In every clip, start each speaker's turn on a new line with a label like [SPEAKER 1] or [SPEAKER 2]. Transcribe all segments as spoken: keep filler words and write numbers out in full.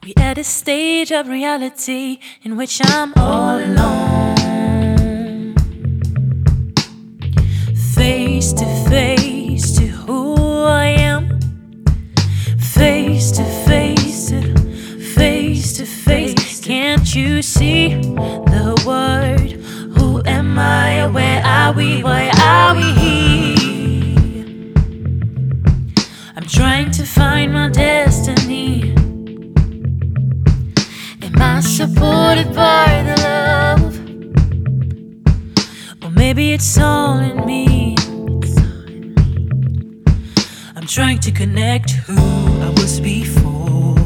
[SPEAKER 1] We at a stage of reality in which I'm all alone, face to face to who I am, face to face to face to face. Can't you see the word? Who am I? Where are we? Why are we here? I'm trying to find my destiny. Am I supported by the love? Or maybe it's all in me. I'm trying to connect who I was before.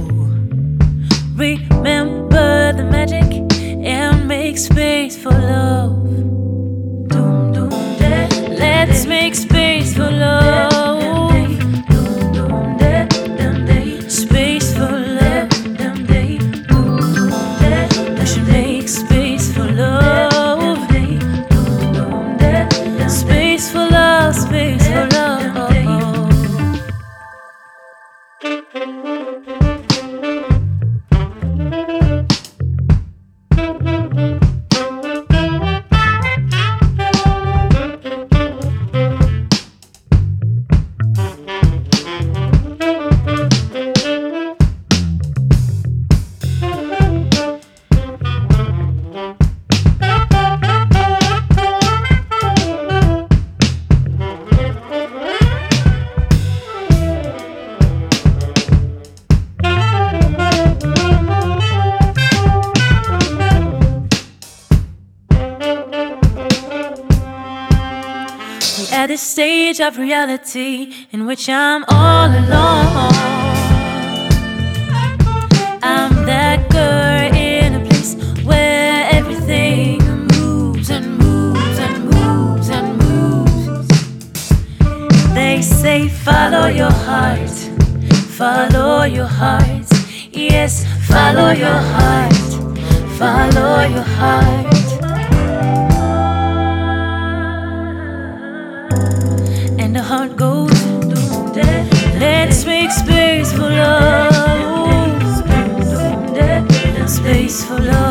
[SPEAKER 1] Remember the magic and make space for love. Doom, doom, da, let's make space for love. Doom, doom, da, space for love. We should make space for love. Space for love, space for love. At this stage of reality in which I'm all alone, I'm that girl in a place where everything moves and moves and moves and moves. They say follow your heart, follow your heart. Yes, follow your heart, follow your heart. And the heart goes, let's make space for love. Space for love.